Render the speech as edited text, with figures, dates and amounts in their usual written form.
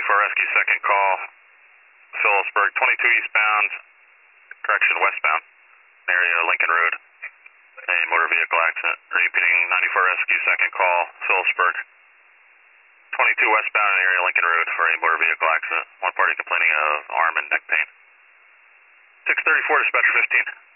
rescue, second call. Phillipsburg, 22 eastbound, correction, westbound, area Lincoln Road. A motor vehicle accident. Repeating, 94 rescue, second call, Phillipsburg. 22 westbound area Lincoln Road for a motor vehicle accident. One party complaining of arm and neck pain. 634, dispatcher 15.